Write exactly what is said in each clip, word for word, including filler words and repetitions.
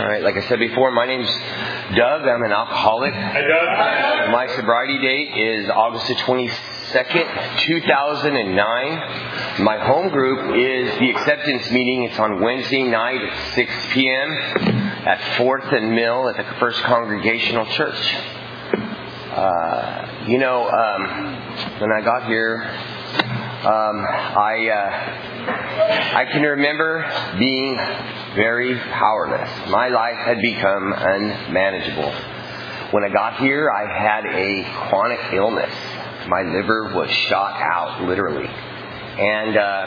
right, like I said before, my name's Doug. I'm an alcoholic. Hi, Doug. My sobriety date is August the twenty-second, two thousand nine. My home group is the acceptance meeting. It's on Wednesday night at six p.m. at fourth and Mill at the First Congregational Church. Uh, you know, um, when I got here, um, I uh, I can remember being very powerless. My life had become unmanageable. When I got here, I had a chronic illness. My liver was shot out, literally. And uh,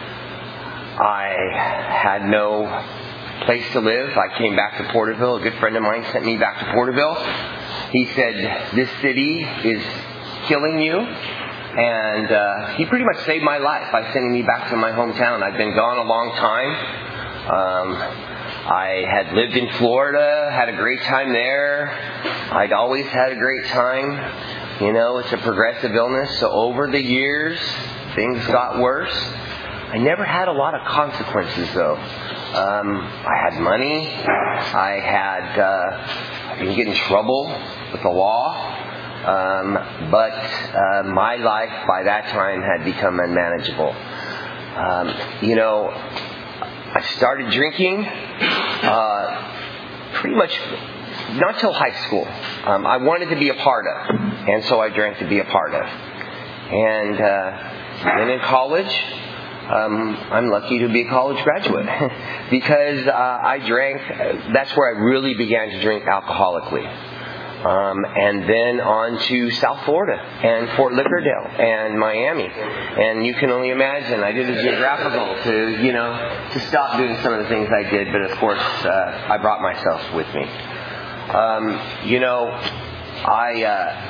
I had no place to live. I came back to Porterville. A good friend of mine sent me back to Porterville. He said, "This city is killing you." And uh, he pretty much saved my life by sending me back to my hometown. I'd been gone a long time. Um, I had lived in Florida, had a great time there. I'd always had a great time. You know, it's a progressive illness. So over the years, things got worse. I never had a lot of consequences, though. Um, I had money. I had, uh, I didn't get in trouble with the law. Um, but uh, my life by that time had become unmanageable. Um, you know, I started drinking uh, pretty much not till high school. Um, I wanted to be a part of, and so I drank to be a part of. And uh, then in college, um, I'm lucky to be a college graduate because uh, I drank. That's where I really began to drink alcoholically. Um, and then on to South Florida and Fort Lauderdale and Miami. And you can only imagine, I did a geographical to, you know, to stop doing some of the things I did. But of course, uh, I brought myself with me. Um, you know, I,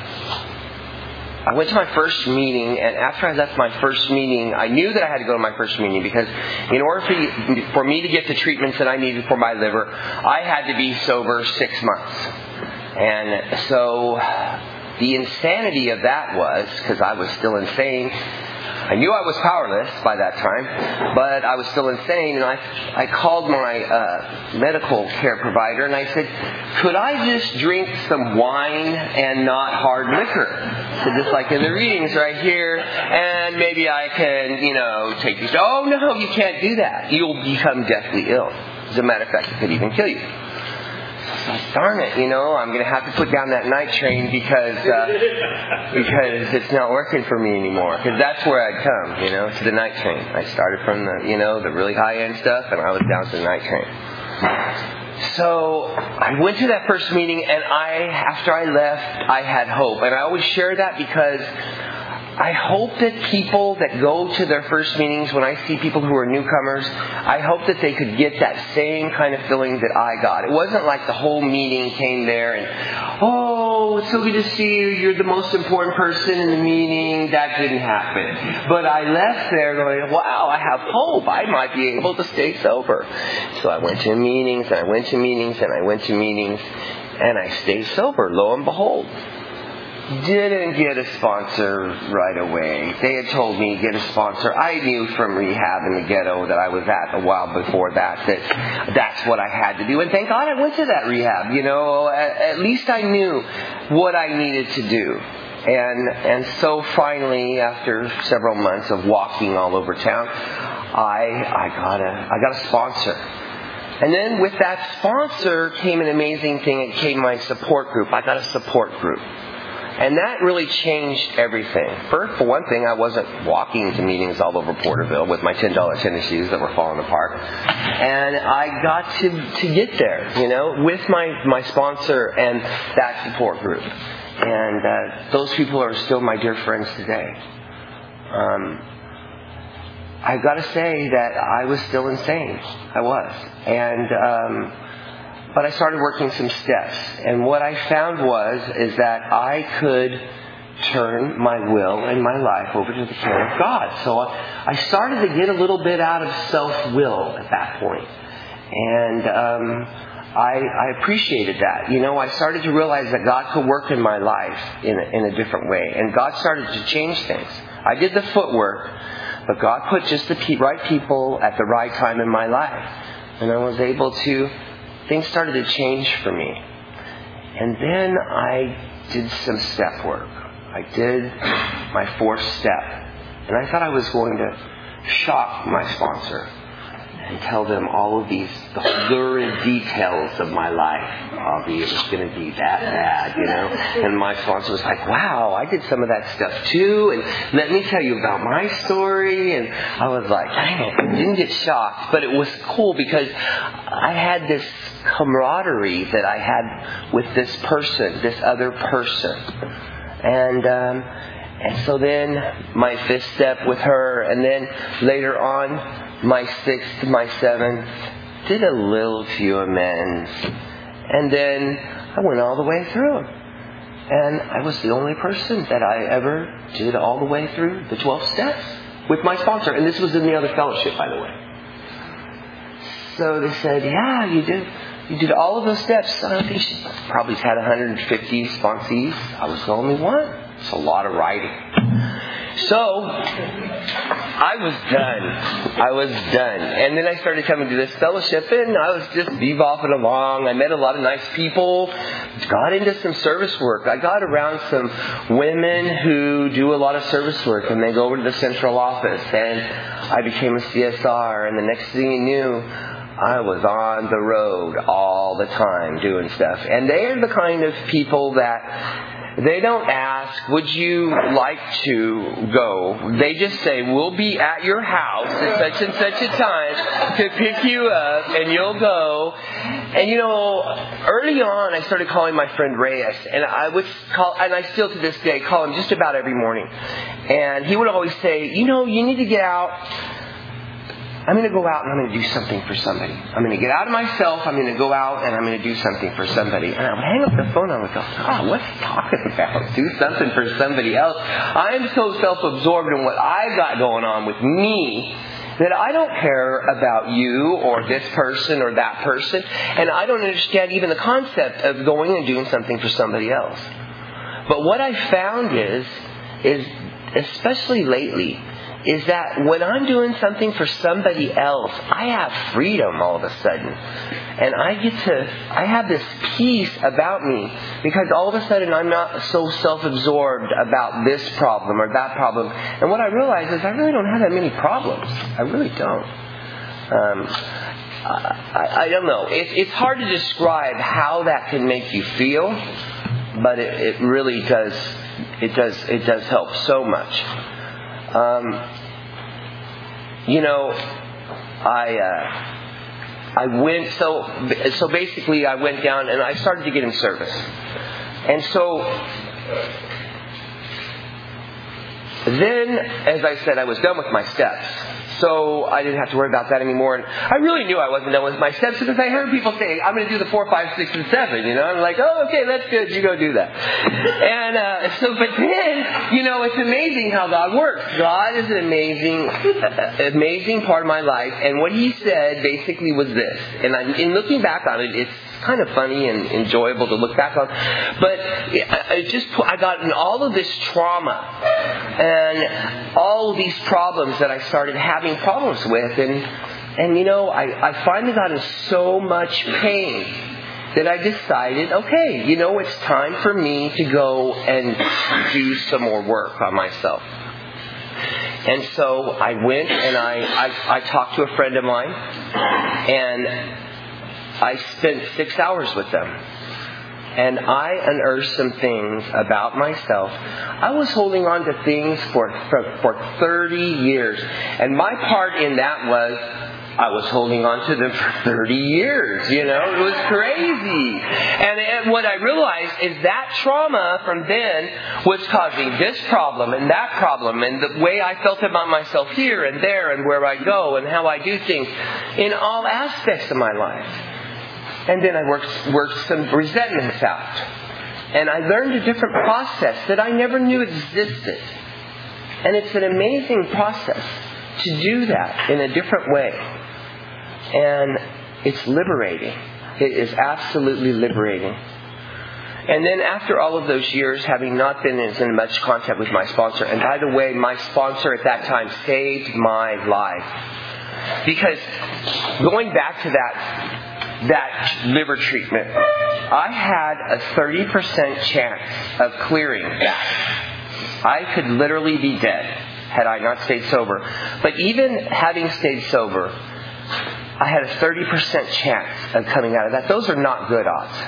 uh, I went to my first meeting, and after I left my first meeting, I knew that I had to go to my first meeting because in order for, for me to get the treatments that I needed for my liver, I had to be sober six months. And so the insanity of that was, because I was still insane, I knew I was powerless by that time, but I was still insane, and I I called my uh, medical care provider, and I said, could I just drink some wine and not hard liquor? So just like in the readings right here, and maybe I can, you know, take these. Oh, no, you can't do that. You'll become deathly ill. As a matter of fact, it could even kill you. Darn it, you know, I'm going to have to put down that night train because uh, because it's not working for me anymore. Because that's where I'd come, you know, to the night train. I started from the, you know, the really high-end stuff, and I was down to the night train. So I went to that first meeting, and I, after I left, I had hope. And I always share that because I hope that people that go to their first meetings, when I see people who are newcomers, I hope that they could get that same kind of feeling that I got. It wasn't like the whole meeting came there and, oh, it's so good to see you. You're the most important person in the meeting. That didn't happen. But I left there going, wow, I have hope. I might be able to stay sober. So I went to meetings and I went to meetings and I went to meetings and I stayed sober, lo and behold. Didn't get a sponsor right away. They had told me to get a sponsor. I knew from rehab in the ghetto that I was at a while before that that that's what I had to do. And thank God I went to that rehab. You know, at, at least I knew what I needed to do. And and so finally, after several months of walking all over town, I I got a I got a sponsor. And then with that sponsor came an amazing thing. It came my support group. I got a support group. And that really changed everything. First, for one thing, I wasn't walking to meetings all over Porterville with my ten dollar tennis shoes that were falling apart. And I got to, to get there, you know, with my, my sponsor and that support group. And uh, those people are still my dear friends today. Um, I've got to say that I was still insane. I was. And... Um, But I started working some steps. And what I found was, is that I could turn my will and my life over to the care of God. So I started to get a little bit out of self-will at that point. And um, I, I appreciated that. You know, I started to realize that God could work in my life in a, in a different way. And God started to change things. I did the footwork, but God put just the right people at the right time in my life. And I was able to things started to change for me. And then I did some step work. I did my fourth step. And I thought I was going to shock my sponsor and tell them all of these the lurid details of my life. Bobby, it was going to be that bad, you know. And my sponsor was like, wow, I did some of that stuff too. And let me tell you about my story. And I was like, dang it, I didn't get shocked. But it was cool because I had this camaraderie that I had with this person, this other person. And, um, and so then my fifth step with her, and then later on, my sixth, my seventh, did a little few amends. And then I went all the way through. And I was the only person that I ever did all the way through the twelve steps with my sponsor. And this was in the other fellowship, by the way. So they said, yeah, you did. You did all of those steps. I think she probably had one hundred fifty sponsees. I was the only one. It's a lot of writing. So, I was done. I was done. And then I started coming to this fellowship, and I was just bebopping along. I met a lot of nice people. Got into some service work. I got around some women who do a lot of service work, and they go over to the central office. And I became a C S R, and the next thing you knew, I was on the road all the time doing stuff. And they're the kind of people that they don't ask, would you like to go? They just say, we'll be at your house at such and such a time to pick you up, and you'll go. And you know, early on I started calling my friend Reyes, and I would call, and I still to this day call him just about every morning. And he would always say, you know, you need to get out. I'm going to go out and I'm going to do something for somebody. I'm going to get out of myself. I'm going to go out and I'm going to do something for somebody. And I would hang up the phone and I would go, oh, what's he talking about? Do something for somebody else. I'm so self-absorbed in what I've got going on with me that I don't care about you or this person or that person. And I don't understand even the concept of going and doing something for somebody else. But what I found is, is especially lately, is that when I'm doing something for somebody else, I have freedom all of a sudden. And I get to, I have this peace about me because all of a sudden I'm not so self-absorbed about this problem or that problem. And what I realize is I really don't have that many problems. I really don't. Um, I, I don't know. It, it's hard to describe how that can make you feel, but it, it really does, it does, it does help so much. Um, you know, I uh, I went so so basically I went down and I started to get in service, and so then, as I said, I was done with my steps. So I didn't have to worry about that anymore. And I really knew I wasn't done with my steps because I heard people say, I'm going to do the four, five, six, and seven, you know. I'm like, oh, okay, that's good. You go do that. And uh, so, but then, you know, it's amazing how God works. God is an amazing, amazing part of my life. And what He said basically was this. And I, in looking back on it, it's kind of funny and enjoyable to look back on. But I just, I got in all of this trauma and all of these problems that I started having problems with, and and you know I, I finally got in so much pain that I decided, okay, you know, it's time for me to go and do some more work on myself. And so I went and I, I, I talked to a friend of mine, and I spent six hours with them. And I unearthed some things about myself. I was holding on to things for, for for thirty years. And my part in that was I was holding on to them for thirty years. You know, it was crazy. And, and what I realized is that trauma from then was causing this problem and that problem and the way I felt about myself here and there and where I go and how I do things in all aspects of my life. And then I worked, worked some resentments out. And I learned a different process that I never knew existed. And it's an amazing process to do that in a different way. And it's liberating. It is absolutely liberating. And then after all of those years, having not been in much contact with my sponsor, and by the way, my sponsor at that time saved my life. Because going back to that that liver treatment, I had a thirty percent chance of clearing that. I could literally be dead had I not stayed sober. But even having stayed sober, I had a thirty percent chance of coming out of that. Those are not good odds.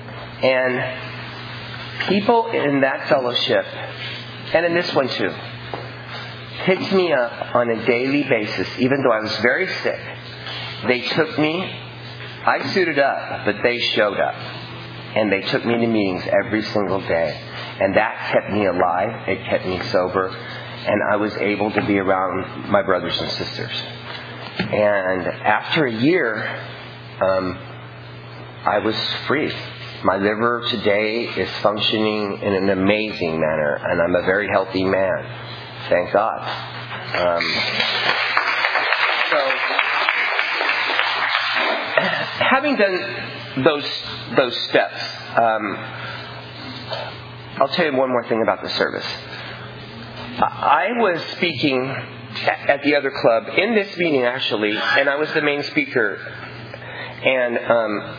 And people in that fellowship, and in this one too, picked me up on a daily basis, even though I was very sick. They took me. I suited up, but they showed up. And they took me to meetings every single day. And that kept me alive. It kept me sober. And I was able to be around my brothers and sisters. And after a year, um, I was free. My liver today is functioning in an amazing manner. And I'm a very healthy man. Thank God. Um, so, having done those those steps, um, I'll tell you one more thing about the service. I was speaking at the other club in this meeting actually, and I was the main speaker. And um,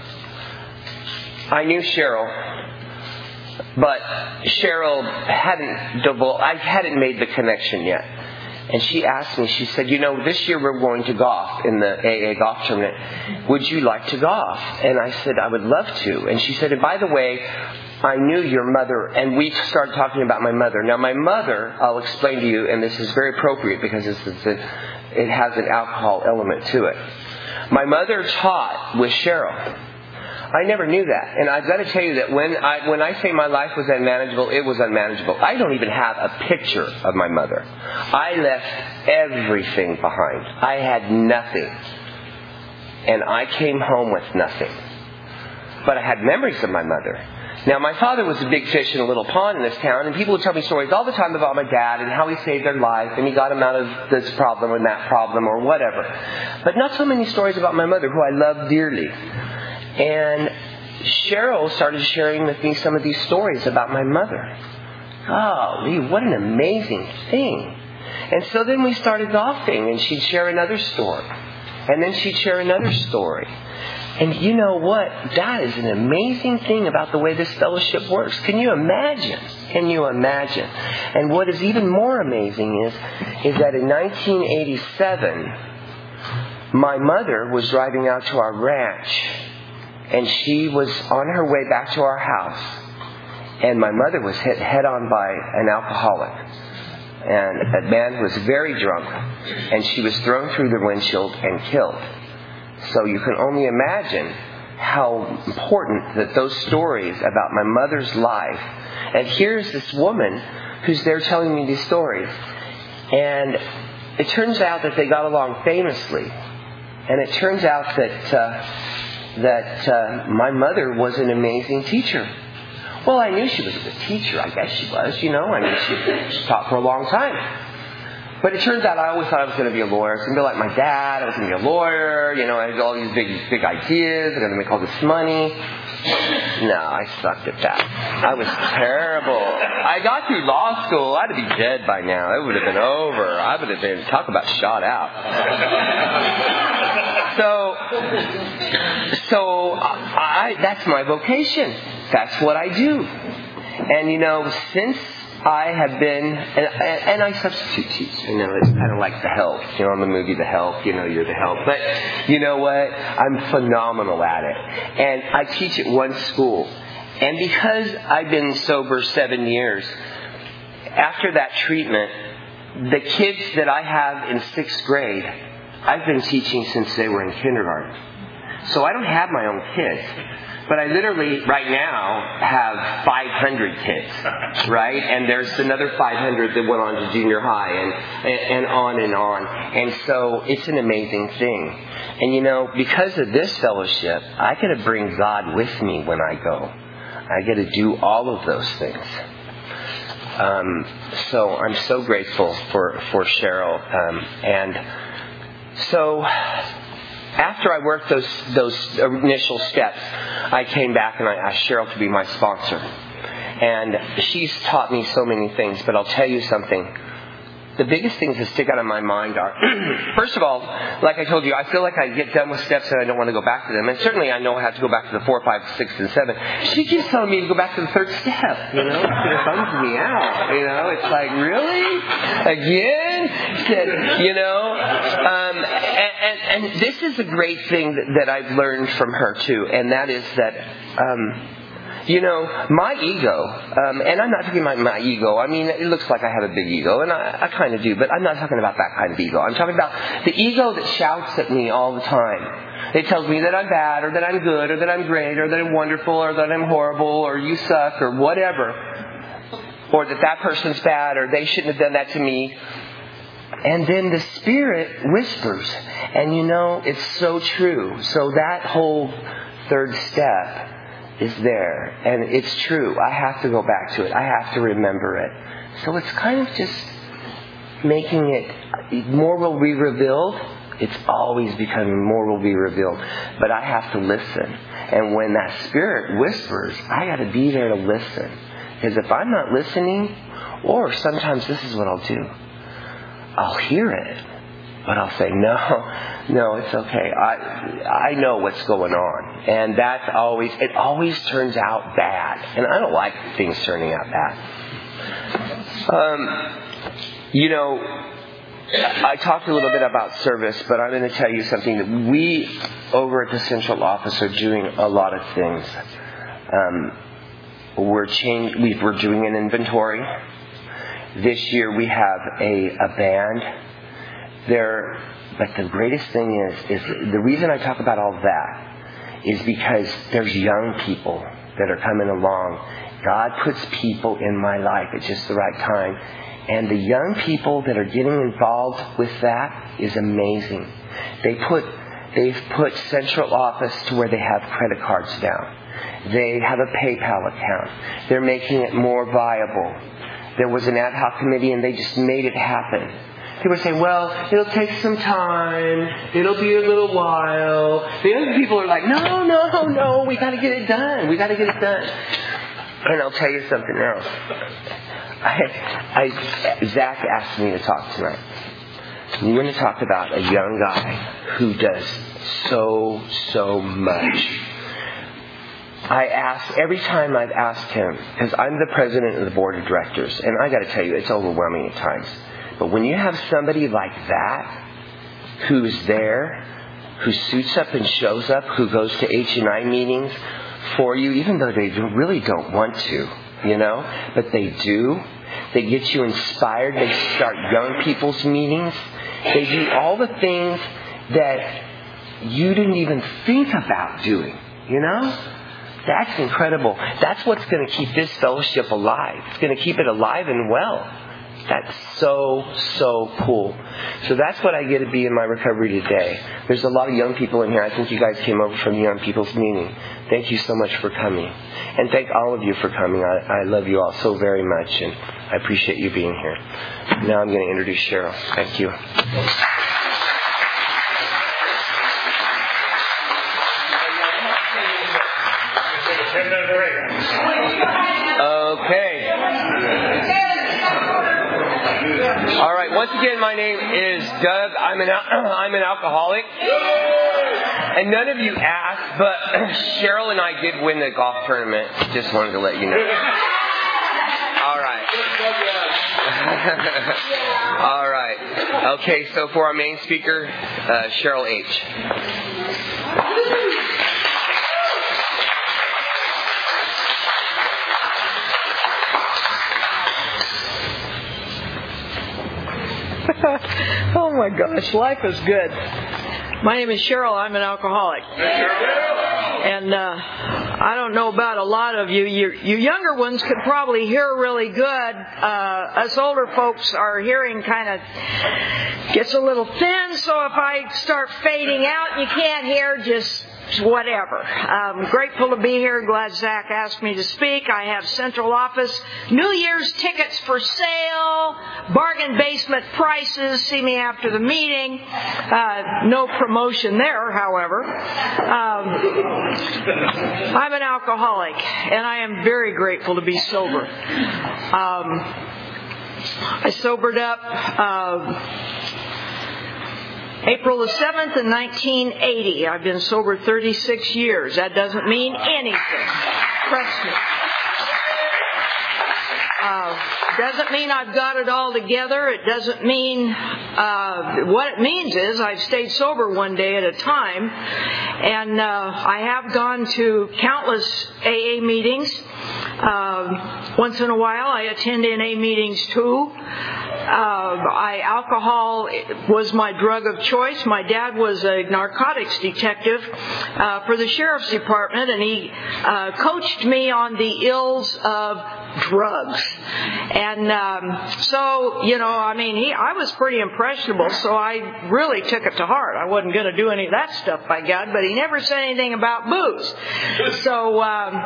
I knew Cheryl. But Cheryl hadn't divul- I hadn't made the connection yet. And she asked me, she said, you know, this year we're going to golf in the A A golf tournament. Would you like to golf? And I said, I would love to. And she said, and by the way, I knew your mother. And we started talking about my mother. Now, my mother, I'll explain to you, and this is very appropriate because this is a, it has an alcohol element to it. My mother taught with Cheryl. I never knew that. And I've got to tell you that when I when I say my life was unmanageable, it was unmanageable. I don't even have a picture of my mother. I left everything behind. I had nothing. And I came home with nothing. But I had memories of my mother. Now, my father was a big fish in a little pond in this town, and people would tell me stories all the time about my dad and how he saved their life, and he got him out of this problem and that problem or whatever. But not so many stories about my mother, who I loved dearly. And Cheryl started sharing with me some of these stories about my mother. Golly, what an amazing thing. And so then we started golfing, and she'd share another story. And then she'd share another story. And you know what? That is an amazing thing about the way this fellowship works. Can you imagine? Can you imagine? And what is even more amazing is, is that in nineteen eighty-seven, my mother was driving out to our ranch. And she was on her way back to our house. And my mother was hit head on by an alcoholic. And a man who was very drunk. And she was thrown through the windshield and killed. So you can only imagine how important that those stories about my mother's life. And here's this woman who's there telling me these stories. And it turns out that they got along famously. And it turns out that... Uh, that uh, my mother was an amazing teacher. Well, I knew she was a good teacher. I guess she was, you know. I mean, she, she taught for a long time. But it turns out I always thought I was going to be a lawyer. I was going to be like my dad. I was going to be a lawyer. You know, I had all these big, big ideas. I'm going to make all this money. No, I sucked at that. I was terrible. I got through law school. I'd be dead by now. It would have been over. I would have been, talk about shot out. So, so I, that's my vocation. That's what I do. And you know, since I have been, and, and I substitute teach. You know, it's kind of like The Help. You know, on the movie The Help, you know, you're the help. But you know what? I'm phenomenal at it. And I teach at one school. And because I've been sober seven years, after that treatment, the kids that I have in sixth grade, I've been teaching since they were in kindergarten. So I don't have my own kids. But I literally, right now, have five hundred kids, right? And there's another five hundred that went on to junior high, and, and on and on. And so it's an amazing thing. And you know, because of this fellowship, I get to bring God with me when I go. I get to do all of those things. Um, so I'm so grateful for, for Cheryl. Um, and so... After I worked those those initial steps, I came back and I asked Cheryl to be my sponsor. And she's taught me so many things, but I'll tell you something. the biggest things that stick out in my mind are, first of all, like I told you, I feel like I get done with steps and I don't want to go back to them. And certainly I know I have to go back to the four, five, six, and seven. She keeps telling me to go back to the third step, you know? It bums me out, you know? It's like, really? Again? You know? Um, and, and, and this is a great thing that, that I've learned from her, too. And that is that... Um, You know, my ego, um, and I'm not talking about my ego. I mean, it looks like I have a big ego, and I, I kind of do, but I'm not talking about that kind of ego. I'm talking about the ego that shouts at me all the time. It tells me that I'm bad, or that I'm good, or that I'm great, or that I'm wonderful, or that I'm horrible, or you suck, or whatever. Or that that person's bad, or they shouldn't have done that to me. And then the Spirit whispers. And you know, it's so true. So that whole third step is there, and it's true. I have to go back to it. I have to remember it. So it's kind of just making it, more will be revealed. It's always becoming more will be revealed. But I have to listen. And when that Spirit whispers, I got to be there to listen. Because if I'm not listening, or sometimes this is what I'll do. I'll hear it. But I'll say, no, no, it's okay. I I know what's going on. And that's always, it always turns out bad. And I don't like things turning out bad. Um, you know, I talked a little bit about service, but I'm going to tell you something that we over at the central office are doing a lot of things. Um, we're change, we, we're doing an inventory. This year we have a, a band. There, but the greatest thing is, is the reason I talk about all that is because there's young people that are coming along. God puts people in my life at just the right time. And the young people that are getting involved with that is amazing. They put, they've put central office to where they have credit cards down. They have a PayPal account. They're making it more viable. There was an ad hoc committee and they just made it happen. People say, well, it'll take some time. It'll be a little while. The other people are like, no, no, no, we got to get it done. We got to get it done. And I'll tell you something else. I, I, Zach asked me to talk tonight. We're going to talk about a young guy who does so, so much. I ask, every time I've asked him, because I'm the president of the board of directors, and I got to tell you, it's overwhelming at times. But when you have somebody like that, who's there, who suits up and shows up, who goes to H and I meetings for you, even though they really don't want to, you know, but they do. They get you inspired. They start young people's meetings. They do all the things that you didn't even think about doing, you know? That's incredible. That's what's going to keep this fellowship alive. It's going to keep it alive and well. That's so, so cool. So that's what I get to be in my recovery today. There's a lot of young people in here. I think you guys came over from the young people's meeting. Thank you so much for coming. And thank all of you for coming. I, I love you all so very much, and I appreciate you being here. Now I'm going to introduce Cheryl. Thank you. Okay. All right. Once again, my name is Doug. I'm an I'm an alcoholic, and none of you asked, but Cheryl and I did win the golf tournament. Just wanted to let you know. All right. All right. Okay. So for our main speaker, uh, Cheryl H. Oh my gosh, life is good. My name is Cheryl. I'm an alcoholic. And uh, I don't know about a lot of you. You, you younger ones could probably hear really good. Uh, us older folks, our hearing kind of gets a little thin. So if I start fading out and you can't hear, just whatever. I'm grateful to be here. Glad Zach asked me to speak. I have central office, New Year's tickets for sale, bargain basement prices. See me after the meeting. Uh, no promotion there, however. Um, I'm an alcoholic, and I am very grateful to be sober. Um, I sobered up uh, April the seventh in nineteen eighty. I've been sober thirty-six years. That doesn't mean anything. Trust me. Uh, doesn't mean I've got it all together. It doesn't mean, uh, what it means is I've stayed sober one day at a time. And uh, I have gone to countless A A meetings. Uh, once in a while I attend N A meetings too. Uh, I, alcohol was my drug of choice. My dad was a narcotics detective uh, for the sheriff's department, and he uh, coached me on the ills of drugs. And um, so, you know, I mean, he, I was pretty impressionable, so I really took it to heart. I wasn't going to do any of that stuff, by God, but he never said anything about booze. So um,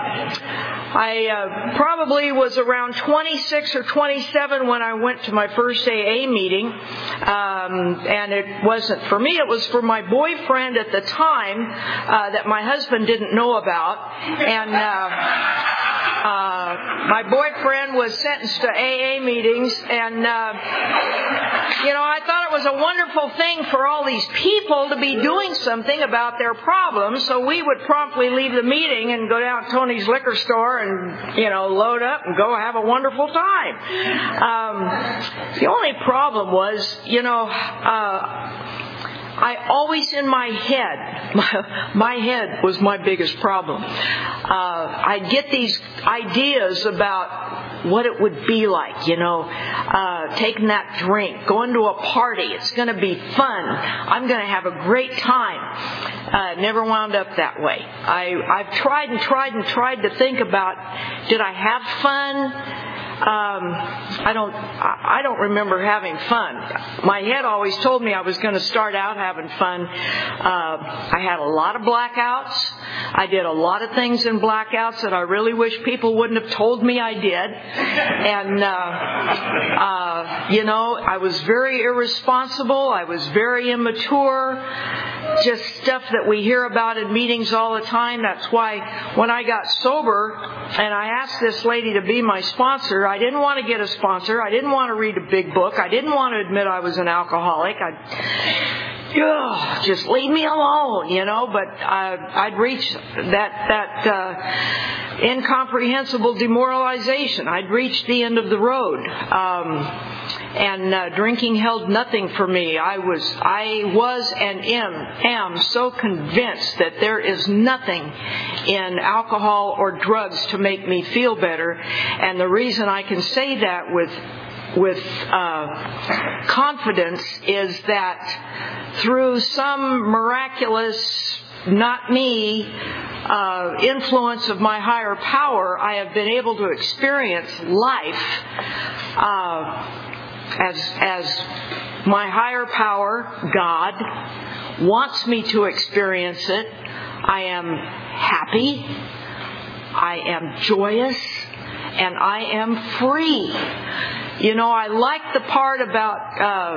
I uh, probably was around twenty-six or twenty-seven when I went to my first A A meeting, um, and it wasn't for me, it was for my boyfriend at the time uh, that my husband didn't know about. And uh, Uh, my boyfriend was sentenced to A A meetings, and, uh, you know, I thought it was a wonderful thing for all these people to be doing something about their problems, so we would promptly leave the meeting and go down to Tony's liquor store and, you know, load up and go have a wonderful time. Um, the only problem was, you know, uh, I always in my head, my, my head was my biggest problem. Uh, I'd get these ideas about what it would be like, you know, uh, taking that drink, going to a party. It's going to be fun. I'm going to have a great time. Uh, never wound up that way. I, I've tried and tried and tried to think about, did I have fun? Um, I don't. I don't remember having fun. My head always told me I was going to start out having fun. Uh, I had a lot of blackouts. I did a lot of things in blackouts that I really wish people wouldn't have told me I did. And uh, uh, you know, I was very irresponsible. I was very immature. Just stuff that we hear about in meetings all the time. That's why when I got sober and I asked this lady to be my sponsor, I didn't want to get a sponsor. I didn't want to read a big book. I didn't want to admit I was an alcoholic. I, ugh, just leave me alone, you know. But I, I'd reached that that uh, incomprehensible demoralization. I'd reached the end of the road. Um, And uh, drinking held nothing for me. I was, I was, and am, am so convinced that there is nothing in alcohol or drugs to make me feel better. And the reason I can say that with, with uh, confidence is that through some miraculous, not me, uh, influence of my higher power, I have been able to experience life. Uh, As, as my higher power, God, wants me to experience it. I am happy, I am joyous, and I am free. You know, I like the part about, uh,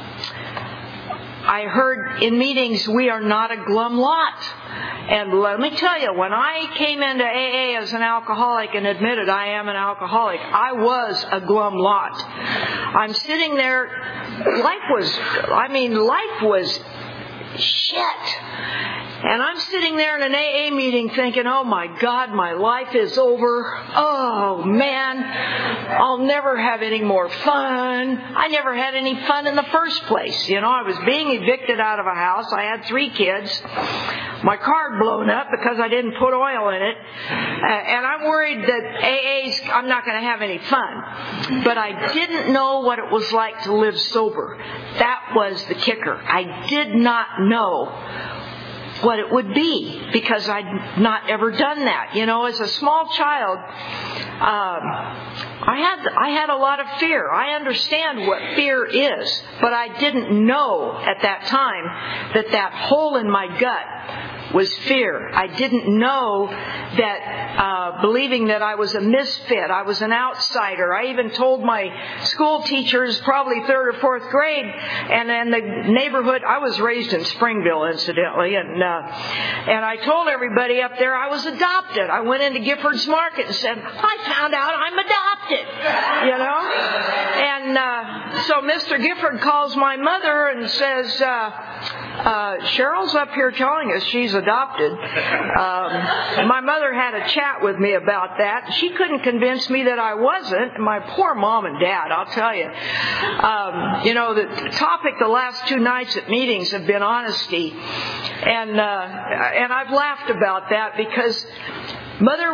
I heard in meetings, we are not a glum lot. And let me tell you, when I came into A A as an alcoholic and admitted I am an alcoholic, I was a glum lot. I'm sitting there, life was, I mean, life was shit. And I'm sitting there in an A A meeting thinking, oh my God, my life is over. Oh man, I'll never have any more fun. I never had any fun in the first place. You know, I was being evicted out of a house. I had three kids. My car had blown up because I didn't put oil in it. Uh, and I'm worried that A A's, I'm not going to have any fun. But I didn't know what it was like to live sober. That was the kicker. I did not know what it would be because I'd not ever done that. You know, as a small child, um, I had I had a lot of fear. I understand what fear is, but I didn't know at that time that that hole in my gut was fear. I didn't know that uh, believing that I was a misfit, I was an outsider. I even told my school teachers, probably third or fourth grade, and in the neighborhood, I was raised in Springville, incidentally, and uh, and I told everybody up there I was adopted. I went into Giffords Market and said, I found out I'm adopted. adopted, you know. And uh, so Mister Gifford calls my mother and says, uh, uh, Cheryl's up here telling us she's adopted. Um, my mother had a chat with me about that. She couldn't convince me that I wasn't. My poor mom and dad, I'll tell you. Um, you know, the topic the last two nights at meetings have been honesty. And, uh, and I've laughed about that because Mother,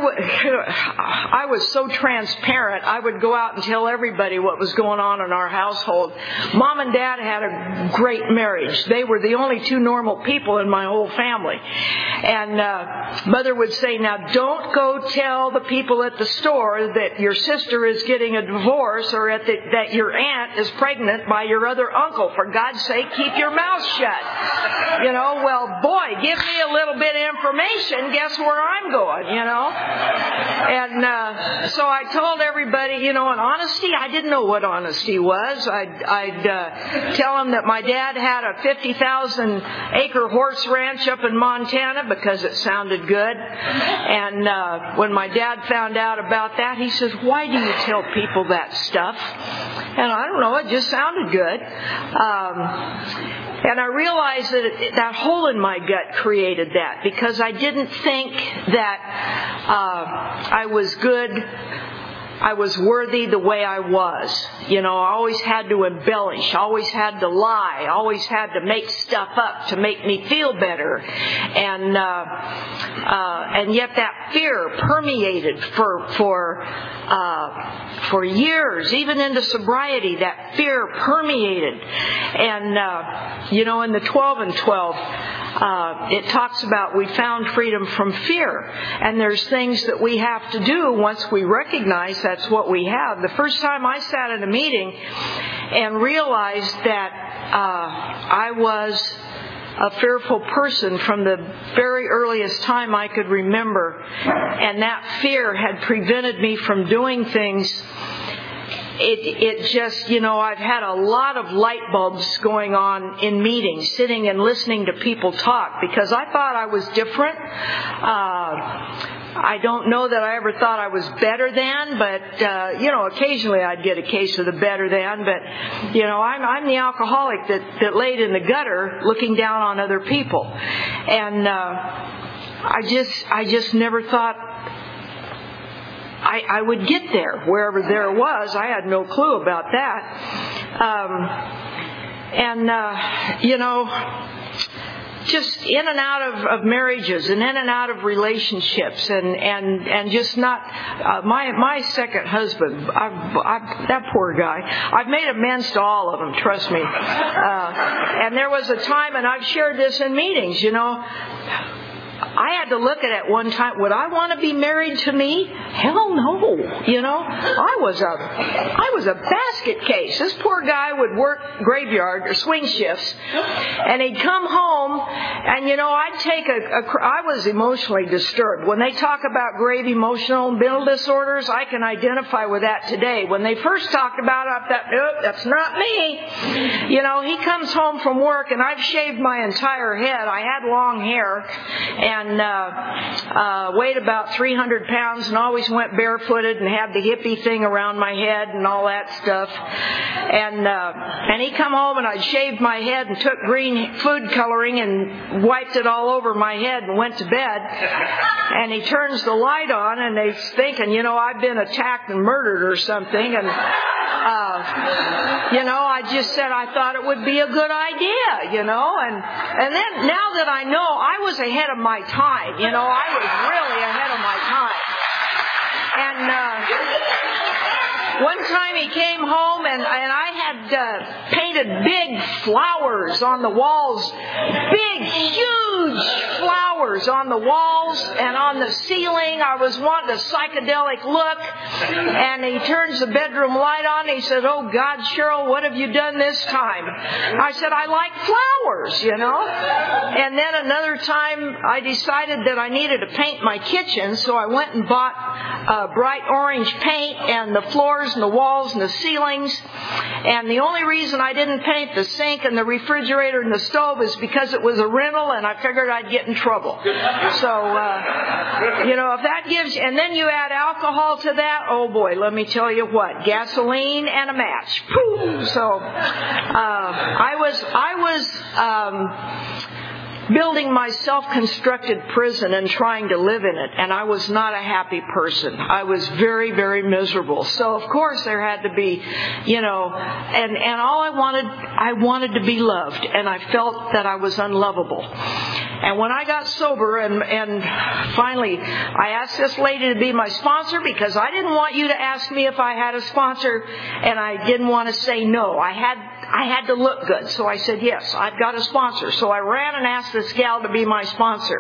I was so transparent, I would go out and tell everybody what was going on in our household. Mom and Dad had a great marriage. They were the only two normal people in my whole family. And uh, Mother would say, now don't go tell the people at the store that your sister is getting a divorce or at the, that your aunt is pregnant by your other uncle. For God's sake, keep your mouth shut. You know, well, boy, give me a little bit of information. Guess where I'm going, you know. And uh, so I told everybody, you know, in honesty, I didn't know what honesty was. I'd, I'd uh, tell them that my dad had a fifty thousand acre horse ranch up in Montana because it sounded good. And uh, when my dad found out about that, he says, why do you tell people that stuff? And I don't know, it just sounded good. Um, And I realized that it, that hole in my gut created that because I didn't think that uh, I was good, I was worthy the way I was. You know, I always had to embellish, always had to lie, always had to make stuff up to make me feel better. And uh, uh, and yet that fear permeated for for uh, for years, even into sobriety. That fear permeated, and uh, you know, in the twelve and twelve. Uh, it talks about we found freedom from fear. And there's things that we have to do once we recognize that's what we have. The first time I sat in a meeting and realized that uh, I was a fearful person from the very earliest time I could remember, and that fear had prevented me from doing things. It, it just, you know, I've had a lot of light bulbs going on in meetings, sitting and listening to people talk, because I thought I was different. Uh, I don't know that I ever thought I was better than, but, uh, you know, occasionally I'd get a case of the better than, but, you know, I'm, I'm the alcoholic that, that laid in the gutter looking down on other people. And, uh, I just, I just never thought I, I would get there, wherever there was. I had no clue about that. Um, and, uh, you know, just in and out of, of marriages and in and out of relationships and, and, and just not, uh, my, my second husband, I, I, that poor guy, I've made amends to all of them, trust me. Uh, and there was a time, and I've shared this in meetings, you know, I had to look at it one time. Would I want to be married to me? Hell no. You know, I was a, I was a basket case. This poor guy would work graveyard or swing shifts, and he'd come home, and you know, I'd take a, a I was emotionally disturbed. When they talk about grave emotional and mental disorders, I can identify with that today. When they first talked about it, I thought, nope, that's not me. You know, he comes home from work, and I've shaved my entire head. I had long hair, and uh, uh, weighed about three hundred pounds, and always went barefooted and had the hippie thing around my head and all that stuff. And uh, and he come home, and I'd shaved my head and took green food coloring and wiped it all over my head and went to bed. And he turns the light on, and he's thinking, you know, I've been attacked and murdered or something. And uh, you know, I just said I thought it would be a good idea, you know. And and then now that I know, I was ahead of my time. You know, I was really ahead of my time. And uh, one time he came home, and, and I had uh, painted big flowers on the walls, big, huge flowers on the walls and on the ceiling. I was wanting a psychedelic look. And he turns the bedroom light on, and he said, oh, God, Cheryl, what have you done this time? I said, I like flowers, you know. And then another time I decided that I needed to paint my kitchen, so I went and bought uh, bright orange paint, and the floors floors and the walls and the ceilings. And the only reason I didn't paint the sink and the refrigerator and the stove is because it was a rental and I figured I'd get in trouble. So, uh, you know, if that gives you, and then you add alcohol to that, oh boy, let me tell you what, gasoline and a match. Pooh! So, uh, I was, I was, um, building my self-constructed prison and trying to live in it, and I was not a happy person. I was very, very miserable. So of course there had to be, you know, and, and all I wanted, I wanted to be loved, and I felt that I was unlovable. And when I got sober and, and finally I asked this lady to be my sponsor because I didn't want you to ask me if I had a sponsor, and I didn't want to say no. I had I had to look good. So I said, yes, I've got a sponsor. So I ran and asked this gal to be my sponsor.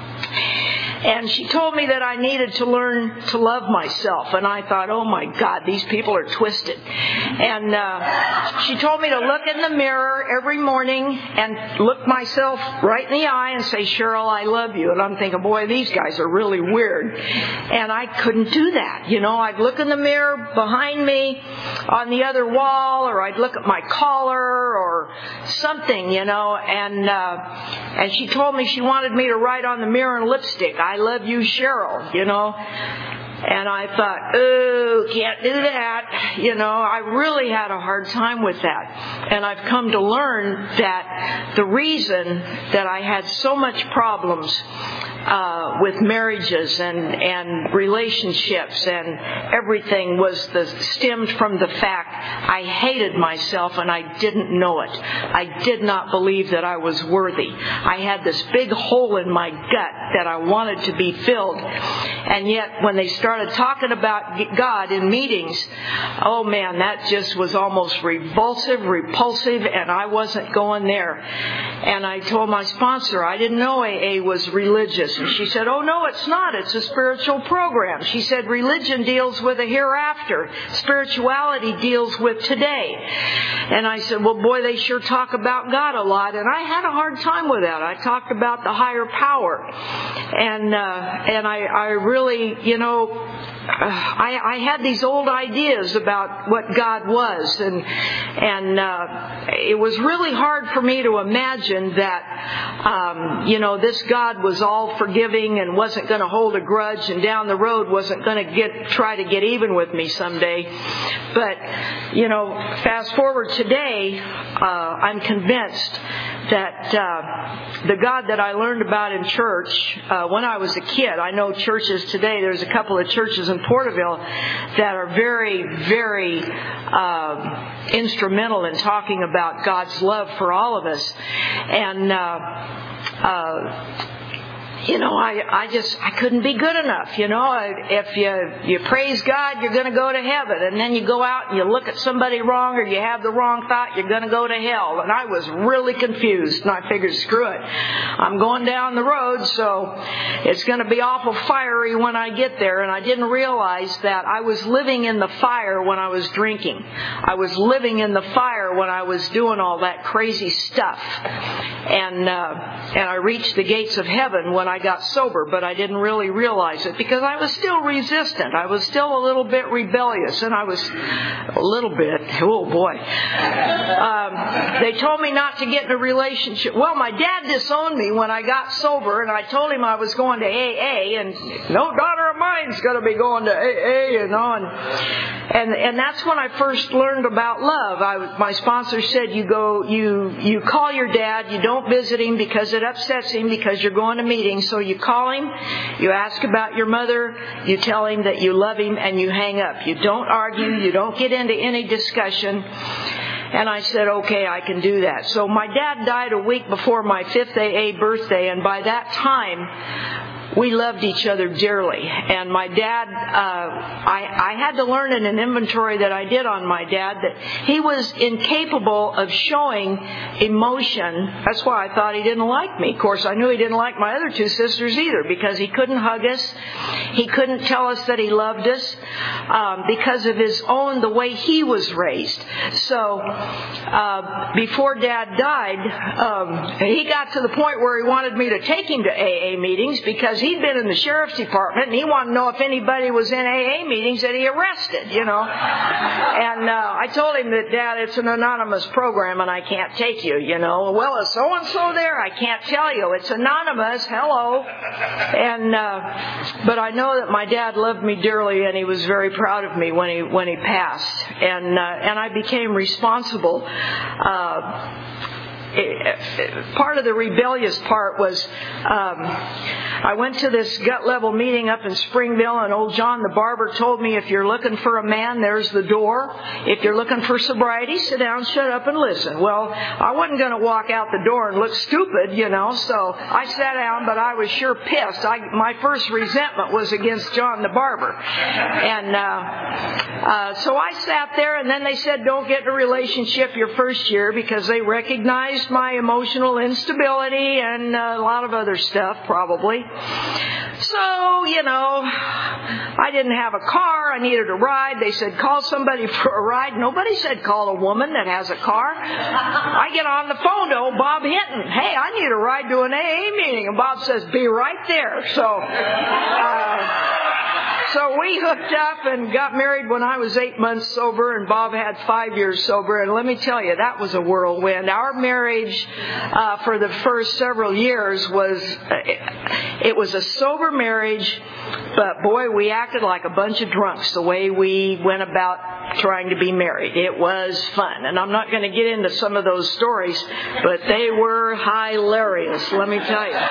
And she told me that I needed to learn to love myself. And I thought, oh my God, these people are twisted. And uh, she told me to look in the mirror every morning and look myself right in the eye and say, Cheryl, I love you. And I'm thinking, boy, these guys are really weird. And I couldn't do that. You know, I'd look in the mirror behind me on the other wall, or I'd look at my collar or something, you know. And, uh, and she told me she wanted me to write on the mirror in lipstick, I love you, Cheryl, you know. And I thought, oh, can't do that. You know, I really had a hard time with that. And I've come to learn that the reason that I had so much problems uh, with marriages and, and relationships and everything was the stemmed from the fact I hated myself and I didn't know it. I did not believe that I was worthy. I had this big hole in my gut that I wanted to be filled. And yet when they started talking about God in meetings, oh man, that just was almost revulsive, repulsive, and I wasn't going there. And I told my sponsor, I didn't know A A was religious. And she said, oh no, it's not. It's a spiritual program. She said, religion deals with a hereafter. Spirituality deals with today. And I said, well, boy, they sure talk about God a lot. And I had a hard time with that. I talked about the higher power. And, uh, and I, I really, you know, I, I had these old ideas about what God was, and and uh, it was really hard for me to imagine that, um, you know, this God was all forgiving and wasn't going to hold a grudge, and down the road wasn't going to get try to get even with me someday. But, you know, fast forward today, uh, I'm convinced that uh, the God that I learned about in church uh, when I was a kid, I know churches today, there's a couple of churches in Porterville that are very, very uh, instrumental in talking about God's love for all of us. And uh, uh, you know, I, I just, I couldn't be good enough. You know, if you, you praise God, you're going to go to heaven. And then you go out and you look at somebody wrong, or you have the wrong thought, you're going to go to hell. And I was really confused. And I figured, screw it. I'm going down the road, so it's going to be awful fiery when I get there. And I didn't realize that I was living in the fire when I was drinking. I was living in the fire when I was doing all that crazy stuff. And, uh, and I reached the gates of heaven when I got sober, but I didn't really realize it because I was still resistant. I was still a little bit rebellious, and I was a little bit, oh boy. Um, they told me not to get in a relationship. Well, my dad disowned me when I got sober, and I told him I was going to A A, and no daughter of mine's going to be going to A A, you know, and and, and that's when I first learned about love. I, my sponsor said, you go, you you call your dad, you don't visit him because it upsets him because you're going to meetings. So you call him, you ask about your mother, you tell him that you love him, and you hang up. You don't argue, you don't get into any discussion. And I said, okay, I can do that. So my dad died a week before my fifth A A birthday, and by that time, we loved each other dearly. And my dad, uh, I, I had to learn in an inventory that I did on my dad that he was incapable of showing emotion. That's why I thought he didn't like me. Of course, I knew he didn't like my other two sisters either, because he couldn't hug us. He couldn't tell us that he loved us um, because of his own, the way he was raised. So uh, before Dad died, um, he got to the point where he wanted me to take him to A A meetings because because he'd been in the sheriff's department and he wanted to know if anybody was in A A meetings that he arrested, you know. And uh, I told him that, Dad, it's an anonymous program and I can't take you, you know. Well, is so-and-so there? I can't tell you. It's anonymous. Hello. And uh, but I know that my dad loved me dearly and he was very proud of me when he when he passed. And uh, and I became responsible. Uh, Part of the rebellious part was um, I went to this gut level meeting up in Springville, and old John the barber told me, if you're looking for a man, there's the door. If you're looking for sobriety, sit down, shut up, and listen. Well, I wasn't going to walk out the door and look stupid, you know, so I sat down, but I was sure pissed. I, my first resentment was against John the barber. And uh, uh, so I sat there, and then they said, don't get in a relationship your first year, because they recognized my emotional instability and a lot of other stuff, probably. So, you know, I didn't have a car. I needed a ride. They said, call somebody for a ride. Nobody said call a woman that has a car. I get on the phone to old Bob Hinton. Hey, I need a ride to an A A meeting. And Bob says, be right there. So, uh, So we hooked up and got married when I was eight months sober, and Bob had five years sober. And let me tell you, that was a whirlwind. Our marriage uh, for the first several years was, uh, it was a sober marriage, but boy, we acted like a bunch of drunks the way we went about trying to be married. It was fun. And I'm not going to get into some of those stories, but they were hilarious, let me tell you.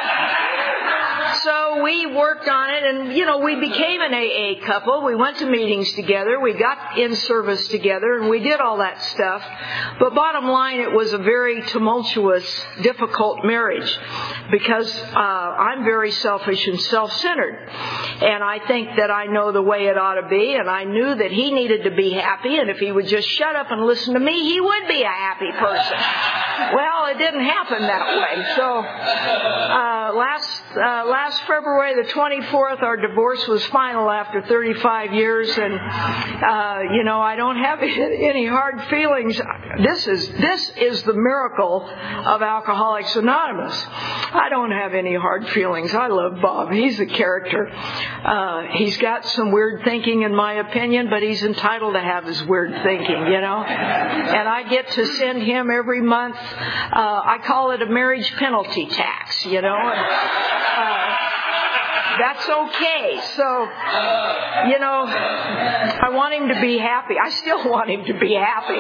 So we worked on it, and, you know, we became an A A couple. We went to meetings together. We got in service together, and we did all that stuff. But bottom line, it was a very tumultuous, difficult marriage, because uh, I'm very selfish and self-centered. And I think that I know the way it ought to be, and I knew that he needed to be happy, and if he would just shut up and listen to me, he would be a happy person. Well, it didn't happen that way. So uh, last uh, last February the twenty-fourth, our divorce was final after thirty-five years, and uh, you know, I don't have any hard feelings. This is this is the miracle of Alcoholics Anonymous. I don't have any hard feelings. I love Bob. He's a character. Uh, he's got some weird thinking, in my opinion, but he's entitled to have his weird thinking, you know. And I get to send him every month. Uh, I call it a marriage penalty tax, you know. And, uh, that's okay. So, you know, I want him to be happy. I still want him to be happy.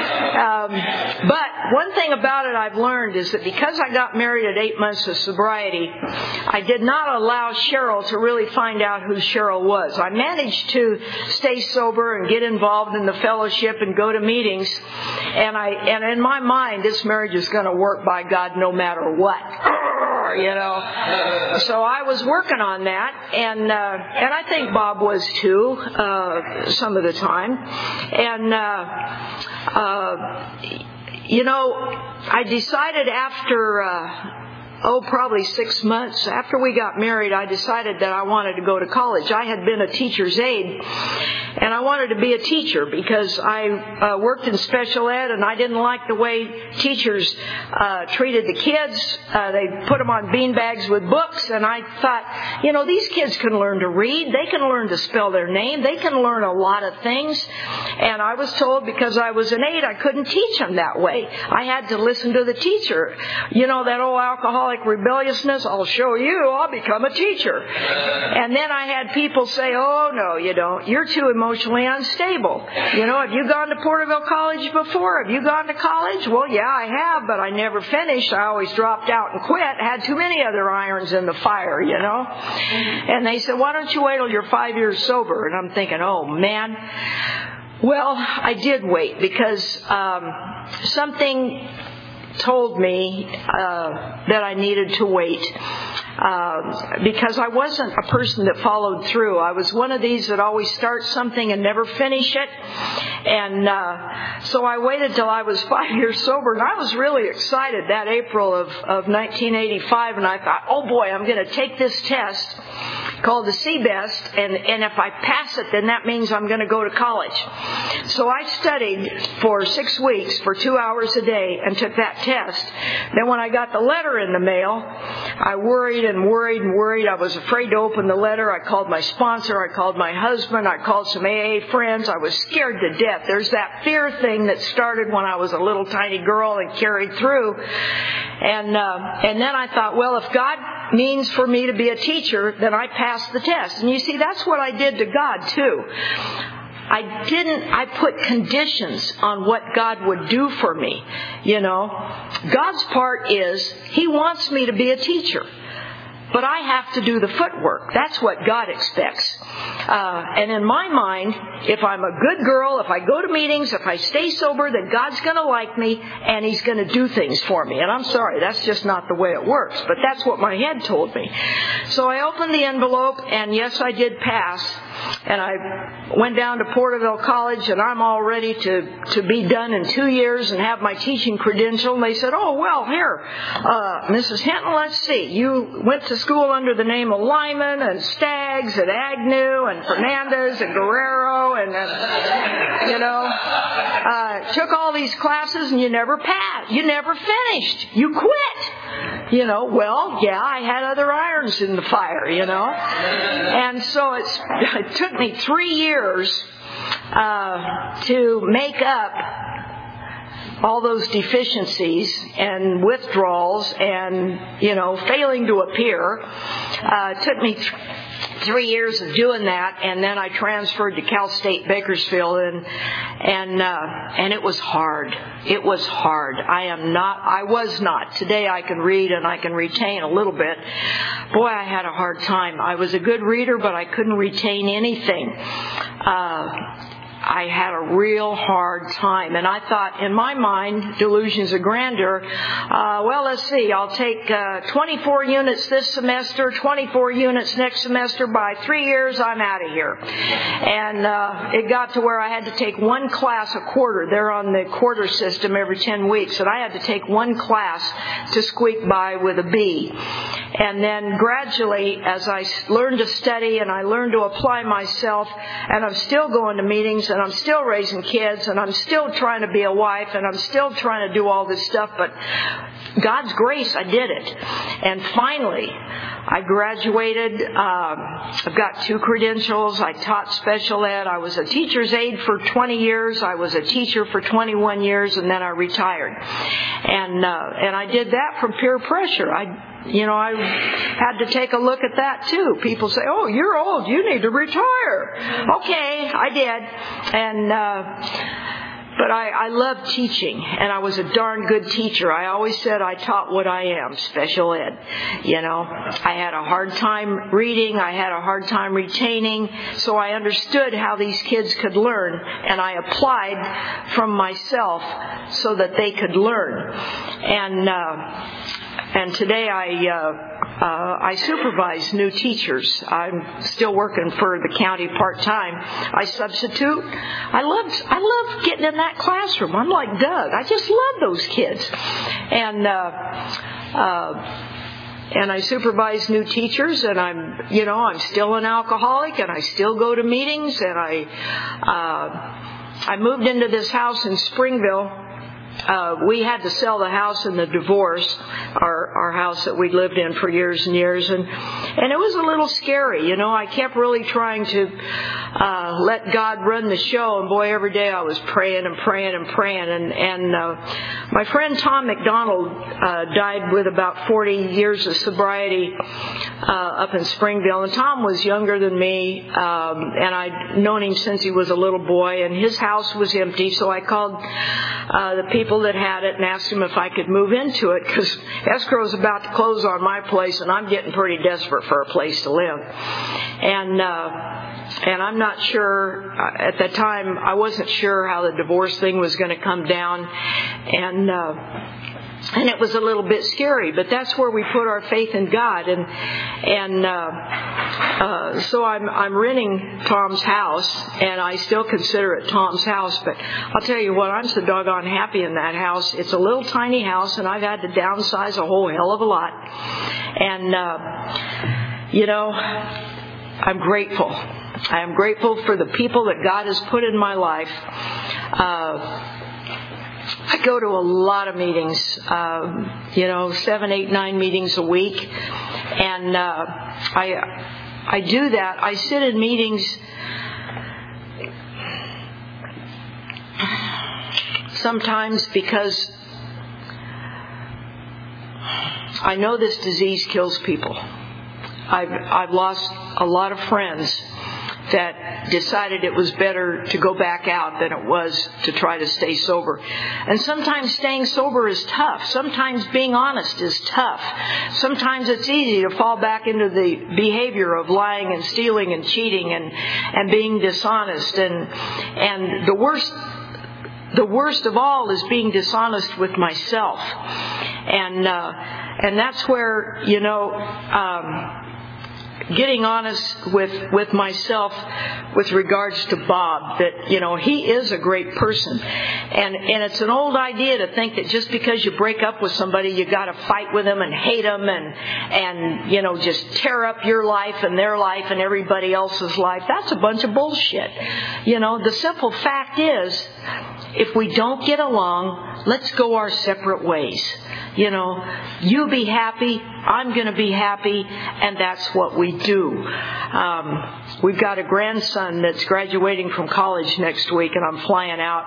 Um, but one thing about it I've learned is that because I got married at eight months of sobriety, I did not allow Cheryl to really find out who Cheryl was. I managed to stay sober and get involved in the fellowship and go to meetings. And I, and in my mind, this marriage is going to work, by God, no matter what. You know, so I was working on that, and uh, and I think Bob was too, uh, some of the time, and uh, uh, you know, I decided after. Uh, Oh, probably six months after we got married, I decided that I wanted to go to college. I had been a teacher's aide, and I wanted to be a teacher because I uh, worked in special ed, and I didn't like the way teachers uh, treated the kids. Uh, they put them on beanbags with books, and I thought, you know, these kids can learn to read. They can learn to spell their name. They can learn a lot of things. And I was told because I was an aide, I couldn't teach them that way. I had to listen to the teacher. You know, that old alcoholic rebelliousness, I'll show you, I'll become a teacher. And then I had people say, oh, no, you don't. You're too emotionally unstable. You know, have you gone to Porterville College before? Have you gone to college? Well, yeah, I have, but I never finished. I always dropped out and quit. Had too many other irons in the fire, you know. And they said, why don't you wait till you're five years sober? And I'm thinking, oh, man. Well, I did wait because um, something told me uh, that I needed to wait uh, because I wasn't a person that followed through. I was one of these that always starts something and never finish it. And uh, so I waited till I was five years sober, and I was really excited that April of, of nineteen eighty-five, and I thought, oh boy, I'm going to take this test. called the C Best, and, and if I pass it, then that means I'm going to go to college. So I studied for six weeks for two hours a day and took that test. Then when I got the letter in the mail, I worried and worried and worried. I was afraid to open the letter. I called my sponsor. I called my husband. I called some A A friends. I was scared to death. There's that fear thing that started when I was a little tiny girl and carried through. And uh, and then I thought, well, if God means for me to be a teacher, then I passed the test. And you see, that's what I did to God, too. I didn't, I put conditions on what God would do for me, you know. God's part is He wants me to be a teacher. But I have to do the footwork. That's what God expects. Uh, and in my mind, if I'm a good girl, if I go to meetings, if I stay sober, then God's going to like me and He's going to do things for me. And I'm sorry, that's just not the way it works. But that's what my head told me. So I opened the envelope, and yes, I did pass. And I went down to Porterville College, and I'm all ready to, to be done in two years and have my teaching credential. And they said, oh, well, here, uh, Missus Hinton, let's see. You went to school under the name of Lyman and Staggs and Agnew and Fernandez and Guerrero and, uh, you know, uh, took all these classes and you never passed. You never finished. You quit. You know, well, yeah, I had other irons in the fire, you know. And so it's, it took me three years uh, to make up all those deficiencies and withdrawals and, you know, failing to appear. Uh, it took me th- three years of doing that, and then I transferred to Cal State Bakersfield, and and uh, and it was hard. It was hard. I am not, I was not. Today I can read and I can retain a little bit. Boy, I had a hard time. I was a good reader, but I couldn't retain anything. Uh, I had a real hard time. And I thought, in my mind, delusions of grandeur, uh, well, let's see, I'll take uh, twenty-four units this semester, twenty-four units next semester. By three years, I'm out of here. And uh, it got to where I had to take one class a quarter. They're on the quarter system every ten weeks. And I had to take one class to squeak by with a B. And then gradually, as I learned to study and I learned to apply myself, and I'm still going to meetings, and I'm still raising kids, and I'm still trying to be a wife, and I'm still trying to do all this stuff, but God's grace, I did it. And finally, I graduated. Um, I've got two credentials. I taught special ed. I was a teacher's aide for twenty years. I was a teacher for twenty-one years, and then I retired. And uh, and I did that from peer pressure. I You know, I had to take a look at that too. People say, oh, you're old, you need to retire. Okay, I did. And, uh, but I, I loved teaching, and I was a darn good teacher. I always said I taught what I am, special ed. You know, I had a hard time reading, I had a hard time retaining, so I understood how these kids could learn, and I applied from myself so that they could learn. And, uh, And today I uh, uh, I supervise new teachers. I'm still working for the county part time. I substitute. I love I love getting in that classroom. I'm like Doug. I just love those kids. And uh, uh, and I supervise new teachers. And I'm you know I'm still an alcoholic, and I still go to meetings. And I uh, I moved into this house in Springville. Uh, we had to sell the house in the divorce, our our house that we lived in for years and years, and and it was a little scary, you know. I kept really trying to uh, let God run the show, and boy, every day I was praying and praying and praying, and and uh, my friend Tom McDonald uh, died with about forty years of sobriety uh, up in Springville, and Tom was younger than me, um, and I'd known him since he was a little boy, and his house was empty, so I called uh, the people that had it and asked them if I could move into it, because escrow's about to close on my place, and I'm getting pretty desperate for a place to live. And uh, and I'm not sure, uh, at the time, I wasn't sure how the divorce thing was going to come down, and uh, and it was a little bit scary, but that's where we put our faith in God. And and uh, uh, so I'm I'm renting Tom's house, and I still consider it Tom's house. But I'll tell you what, I'm so doggone happy in that house. It's a little tiny house, and I've had to downsize a whole hell of a lot. And uh, you know, I'm grateful. I am grateful for the people that God has put in my life. Uh, I go to a lot of meetings, um, you know, seven, eight, nine meetings a week. And uh, I, I do that. I sit in meetings sometimes because I know this disease kills people. I've, I've lost a lot of friends that decided it was better to go back out than it was to try to stay sober. And sometimes staying sober is tough. Sometimes being honest is tough. Sometimes it's easy to fall back into the behavior of lying and stealing and cheating and, and being dishonest. And, and the worst The worst of all is being dishonest with myself. And uh, and that's where, you know, um, getting honest with, with myself with regards to Bob, that, you know, he is a great person. And and it's an old idea to think that just because you break up with somebody, you got to fight with them and hate them and, and, you know, just tear up your life and their life and everybody else's life. That's a bunch of bullshit. You know, the simple fact is, if we don't get along, let's go our separate ways. You know, you be happy, I'm going to be happy, and that's what we do. Um, we've got a grandson that's graduating from college next week, and I'm flying out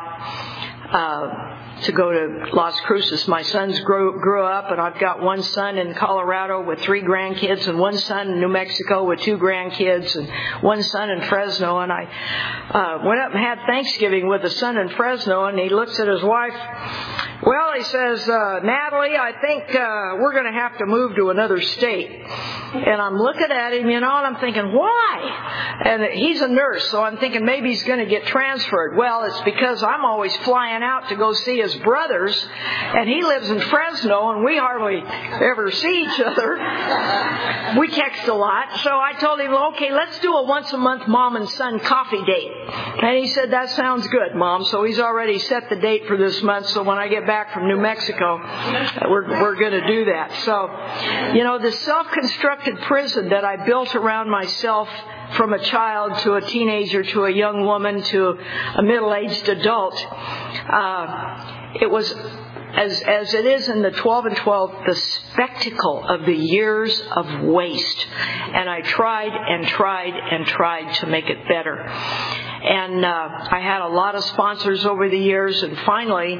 uh, to go to Las Cruces. My sons grew, grew up, and I've got one son in Colorado with three grandkids, and one son in New Mexico with two grandkids, and one son in Fresno. And I uh, went up and had Thanksgiving with a son in Fresno, and he looks at his wife. Well, he says, uh, Natalie, I think uh, we're going to have to move to another state. And I'm looking at him, you know, and I'm thinking, why? And he's a nurse, so I'm thinking maybe he's going to get transferred. Well, it's because I'm always flying out to go see his brothers, and he lives in Fresno, and we hardly ever see each other. We text a lot. So I told him, okay, let's do a once-a-month mom and son coffee date. And he said, that sounds good, Mom. So he's already set the date for this month, so when I get back from New Mexico, we're, we're going to do that. So, you know, the self-constructed prison that I built around myself from a child to a teenager to a young woman to a middle-aged adult, uh, it was, as, as it is in the twelve and twelve, the spectacle of the years of waste. And I tried and tried and tried to make it better. And uh, I had a lot of sponsors over the years, and finally,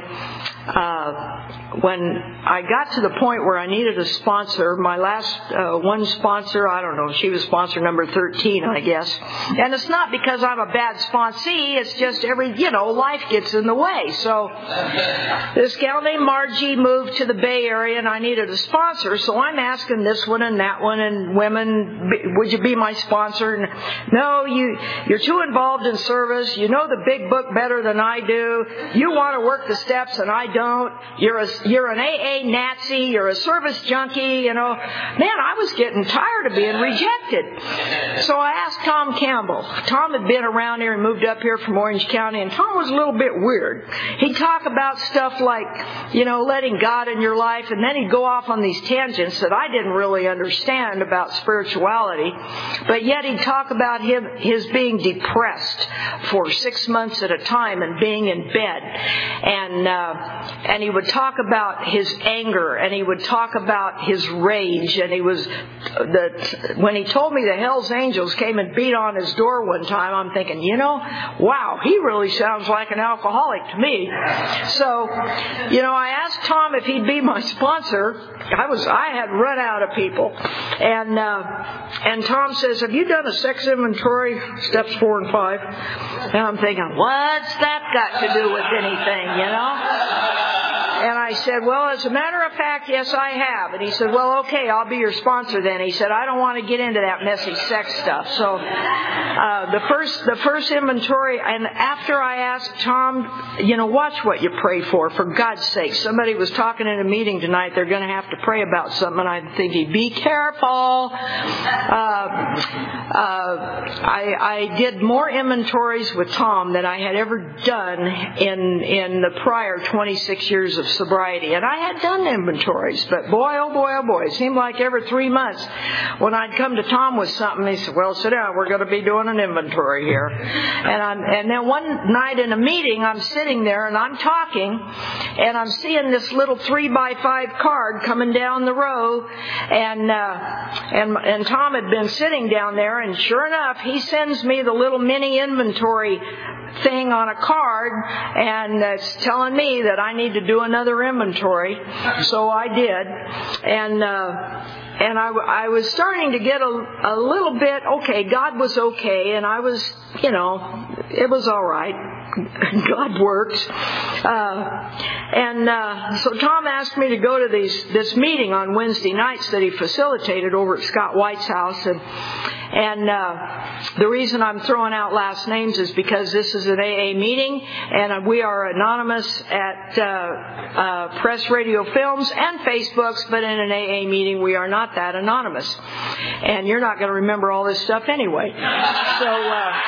uh, when I got to the point where I needed a sponsor, my last uh, one sponsor, I don't know, she was sponsor number thirteen, I guess. And it's not because I'm a bad sponsee, it's just every, you know, life gets in the way. So this gal named Margie moved to the Bay Area, and I needed a sponsor, so I'm asking this one and that one and women, would you be my sponsor? And, no, you, you're too involved in service. You know the big book better than I do. You want to work the steps and I don't. You're a, you're an A A Nazi. You're a service junkie. You know, man, I was getting tired of being rejected. So I asked Tom Campbell. Tom had been around here and moved up here from Orange County, and Tom was a little bit weird. He'd talk about stuff like, you know, letting God in your life, and then he'd go off on these tangents that I didn't really understand about spirituality. But yet he'd talk about him, his being depressed for six months at a time and being in bed. And uh, and he would talk about his anger, and he would talk about his rage. And he was, the, when he told me the Hells Angels came and beat on his door one time, I'm thinking, you know, wow, he really sounds like an alcoholic to me. So, you know, I asked Tom if he'd be my sponsor. I was, I had run out of people. And, uh, and Tom says, have you done a sex inventory, steps four and five? And I'm thinking, what's that got to do with anything, you know? And I said, well, as a matter of fact, yes, I have. And he said, well, okay, I'll be your sponsor then. He said, I don't want to get into that messy sex stuff. So uh, the first the first inventory, and after I asked Tom, you know, watch what you pray for, for God's sake. Somebody was talking in a meeting tonight, they're going to have to pray about something. And I'm thinking, be careful. Uh, uh, I, I did more inventories with Tom than I had ever done in, in the prior twenty-six years of of sobriety, and I had done inventories, but boy, oh boy, oh boy, it seemed like every three months when I'd come to Tom with something, he said, well, sit down, we're going to be doing an inventory here. And I'm, and then one night in a meeting, I'm sitting there and I'm talking, and I'm seeing this little three by five card coming down the row, and, uh, and, and Tom had been sitting down there, and sure enough, he sends me the little mini inventory thing on a card, and it's telling me that I need to do another inventory. So I did, and uh, and I, I was starting to get a, a little bit okay. God was okay, and I was, you know, it was all right. God works. Uh, and uh, so Tom asked me to go to these this meeting on Wednesday nights that he facilitated over at Scott White's house. And and uh, the reason I'm throwing out last names is because this is an A A meeting, and we are anonymous at uh, uh, Press Radio Films and Facebooks, but in an A A meeting we are not that anonymous. And you're not going to remember all this stuff anyway. So... Uh,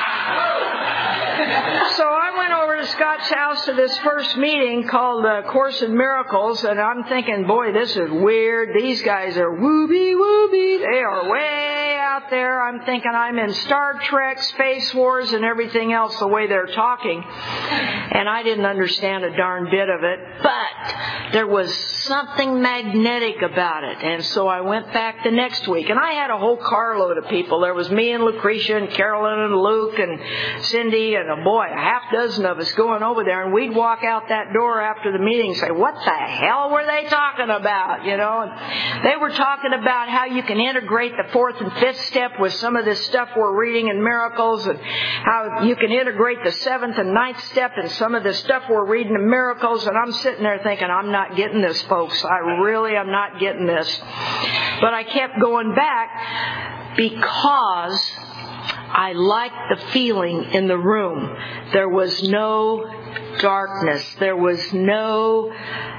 So I went over to Scott's house to this first meeting called uh, Course in Miracles, and I'm thinking, boy, this is weird. These guys are wooby wooby. They are way out there. I'm thinking I'm in Star Trek, Space Wars, and everything else the way they're talking. And I didn't understand a darn bit of it, but there was something magnetic about it. And so I went back the next week, and I had a whole carload of people. There was me and Lucretia and Carolyn and Luke and Cindy and a boy, a half dozen of us going over there, and we'd walk out that door after the meeting and say, what the hell were they talking about? You know, and they were talking about how you can integrate the fourth and fifth step with some of this stuff we're reading in Miracles, and how you can integrate the seventh and ninth step in some of the stuff we're reading in Miracles. And I'm sitting there thinking, I'm not getting this, folks. I really am not getting this. But I kept going back because I liked the feeling in the room. There was no darkness. There was no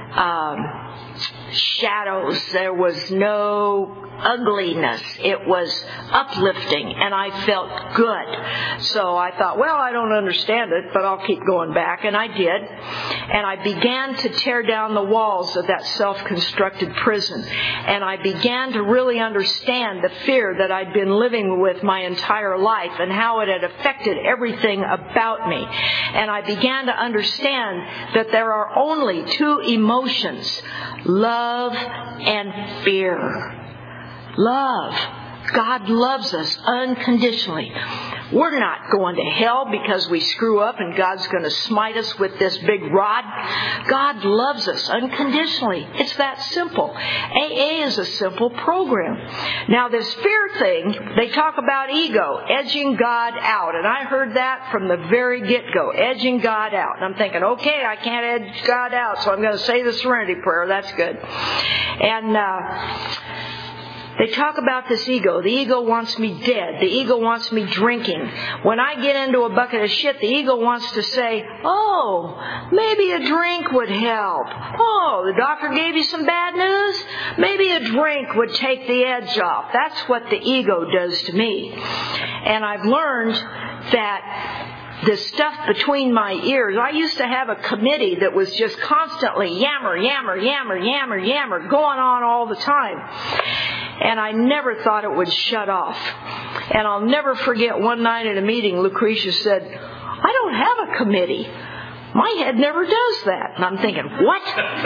um, shadows. There was no ugliness. It was uplifting, and I felt good. So I thought, well, I don't understand it, but I'll keep going back. And I did. And I began to tear down the walls of that self-constructed prison. And I began to really understand the fear that I'd been living with my entire life and how it had affected everything about me. And I began to understand that there are only two emotions, love and fear. Love. God loves us unconditionally. We're not going to hell because we screw up and God's going to smite us with this big rod. God loves us unconditionally. It's that simple. A A is a simple program. Now, this fear thing, they talk about ego, edging God out. And I heard that from the very get-go, edging God out. And I'm thinking, okay, I can't edge God out, so I'm going to say the Serenity Prayer. That's good. And... uh They talk about this ego. The ego wants me dead. The ego wants me drinking. When I get into a bucket of shit, the ego wants to say, oh, maybe a drink would help. Oh, the doctor gave you some bad news? Maybe a drink would take the edge off. That's what the ego does to me. And I've learned that the stuff between my ears, I used to have a committee that was just constantly yammer, yammer, yammer, yammer, yammer, going on all the time. And I never thought it would shut off. And I'll never forget one night at a meeting, Lucretia said, I don't have a committee. My head never does that. And I'm thinking, what?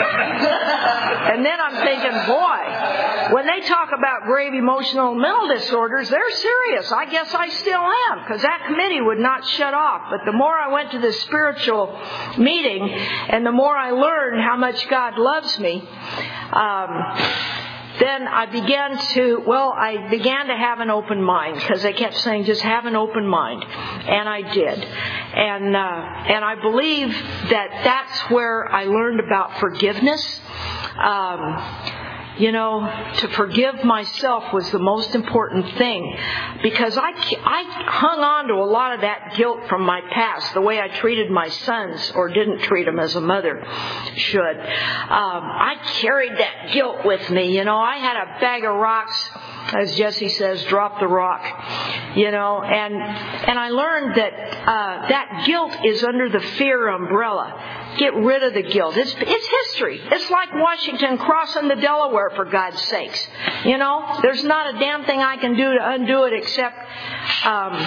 And then I'm thinking, boy, when they talk about grave emotional and mental disorders, they're serious. I guess I still am, because that committee would not shut off. But the more I went to this spiritual meeting, and the more I learned how much God loves me, um, then I began to, well, I began to have an open mind, because they kept saying, just have an open mind. And I did. And, uh, and I believe that that's where I learned about forgiveness. Um, You know, to forgive myself was the most important thing, because I, I hung on to a lot of that guilt from my past, the way I treated my sons or didn't treat them as a mother should. Um, I carried that guilt with me. You know, I had a bag of rocks, as Jesse says, drop the rock, you know, and and I learned that uh, that guilt is under the fear umbrella. get rid of the guilt. It's, it's history. It's like Washington crossing the Delaware, for God's sakes. You know, there's not a damn thing I can do to undo it except um,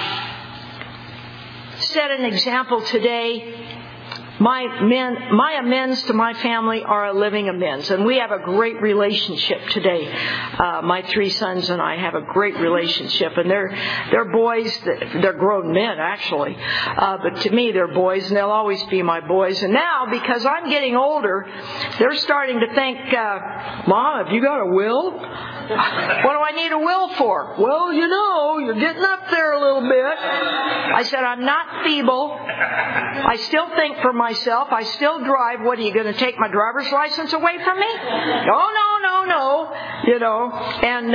set an example today. My men, my amends to my family are a living amends, and we have a great relationship today. Uh, my three sons and I have a great relationship, and they're they're boys. They're grown men, actually, uh, but to me, they're boys, and they'll always be my boys. And now, because I'm getting older, they're starting to think, uh, "Mom, have you got a will? What do I need a will for?" "Well, you know, you're getting up there a little bit." I said, "I'm not feeble. I still think for myself. I still drive. What, are you going to take my driver's license away from me?" "No, no, no, no." You know, and,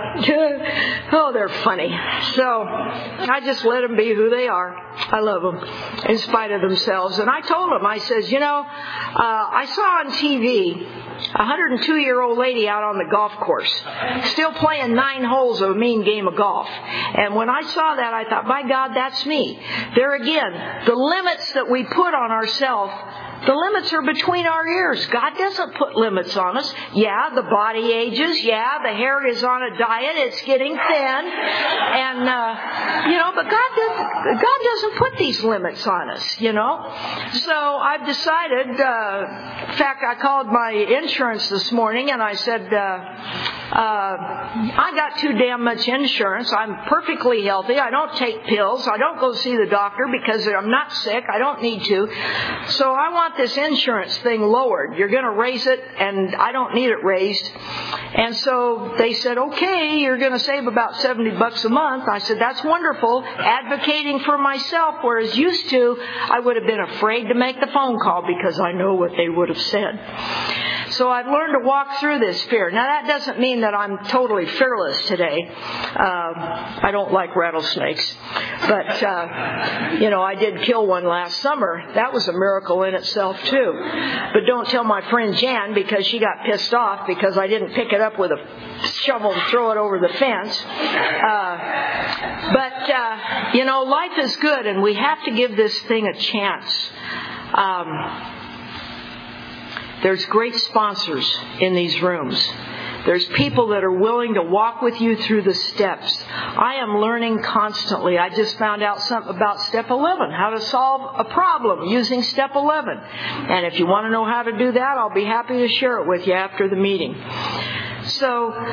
uh, oh, they're funny. So I just let them be who they are. I love them in spite of themselves. And I told them, I says, you know, uh, I saw on T V a one hundred two year old lady out on the golf course, still playing nine holes of a mean game of golf. And when I saw that, I thought, by God, that's me. There again, the limits that we put on ourselves, the limits are between our ears. God doesn't put limits on us. Yeah, the body ages. Yeah, the hair is on a diet. It's getting thin. And, uh, you know, but God doesn't, God doesn't put these limits on us, you know. So I've decided, uh, in fact, I called my insurance this morning and I said, uh, Uh, I got too damn much insurance. I'm perfectly healthy. I don't take pills. I don't go see the doctor because I'm not sick. I don't need to. So I want this insurance thing lowered. You're going to raise it, and I don't need it raised. And so they said, okay, you're going to save about seventy bucks a month. I said, that's wonderful. Advocating for myself, whereas used to, I would have been afraid to make the phone call because I know what they would have said. So I've learned to walk through this fear. Now, that doesn't mean that I'm totally fearless today. Um, I don't like rattlesnakes. But, uh, you know, I did kill one last summer. That was a miracle in itself, too. But don't tell my friend Jan, because she got pissed off because I didn't pick it up with a shovel and throw it over the fence. Uh, but, uh, you know, life is good, and we have to give this thing a chance. Um... There's great sponsors in these rooms. There's people that are willing to walk with you through the steps. I am learning constantly. I just found out something about step eleven, how to solve a problem using step eleven. And if you want to know how to do that, I'll be happy to share it with you after the meeting. So,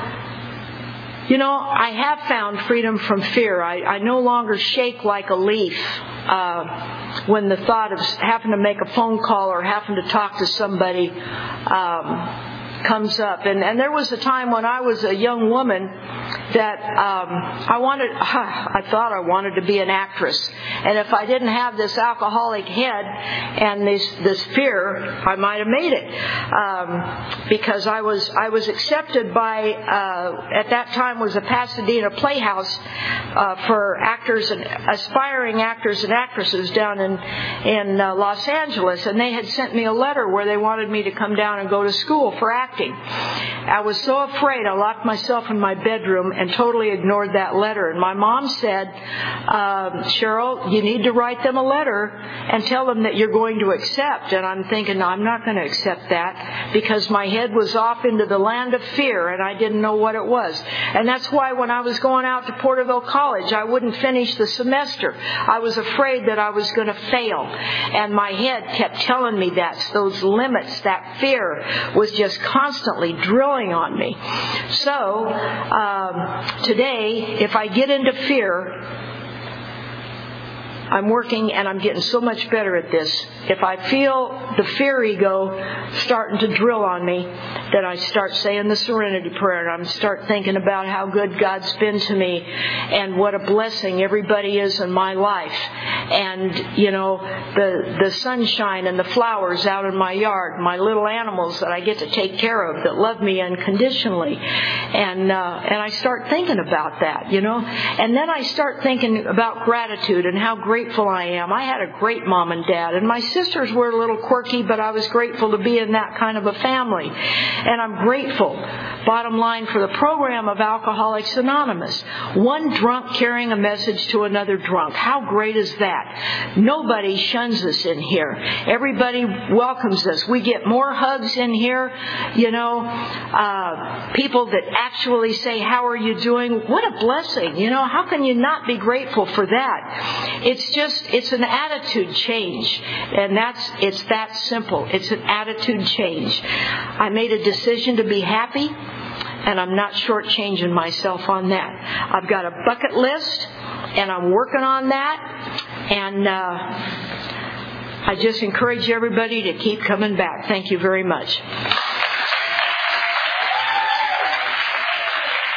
you know, I have found freedom from fear. I, I no longer shake like a leaf uh, when the thought of having to make a phone call or having to talk to somebody um, comes up. And, and there was a time when I was a young woman that um, I wanted, I thought I wanted to be an actress. And if I didn't have this alcoholic head and this this fear, I might have made it. Um, because I was I was accepted by, uh, at that time was a Pasadena Playhouse uh, for actors and aspiring actors and actresses down in, in uh, Los Angeles. And they had sent me a letter where they wanted me to come down and go to school for acting. I was so afraid, I locked myself in my bedroom and totally ignored that letter. And my mom said, uh, Cheryl, you need to write them a letter and tell them that you're going to accept. And I'm thinking, no, I'm not going to accept that, because my head was off into the land of fear and I didn't know what it was. And that's why when I was going out to Porterville College, I wouldn't finish the semester. I was afraid that I was going to fail. And my head kept telling me that. Those limits, that fear was just constantly drilling on me. So, um, today, if I get into fear, I'm working and I'm getting so much better at this. If I feel the fear ego starting to drill on me, then I start saying the serenity prayer and I start thinking about how good God's been to me and what a blessing everybody is in my life. And, you know, the, the sunshine and the flowers out in my yard, my little animals that I get to take care of that love me unconditionally. And, uh, and I start thinking about that, you know. And then I start thinking about gratitude and how great grateful I am. I had a great mom and dad, and my sisters were a little quirky, but I was grateful to be in that kind of a family. And I'm grateful bottom line for the program of Alcoholics Anonymous. One drunk carrying a message to another drunk. How great is that? Nobody shuns us in here. Everybody welcomes us. We get more hugs in here. You know, uh, people that actually say, how are you doing? What a blessing. You know, how can you not be grateful for that? It's just, it's an attitude change. And that's, it's that simple. It's an attitude change. I made a decision to be happy, and I'm not shortchanging myself on that. I've got a bucket list, and I'm working on that, and uh, I just encourage everybody to keep coming back. Thank you very much.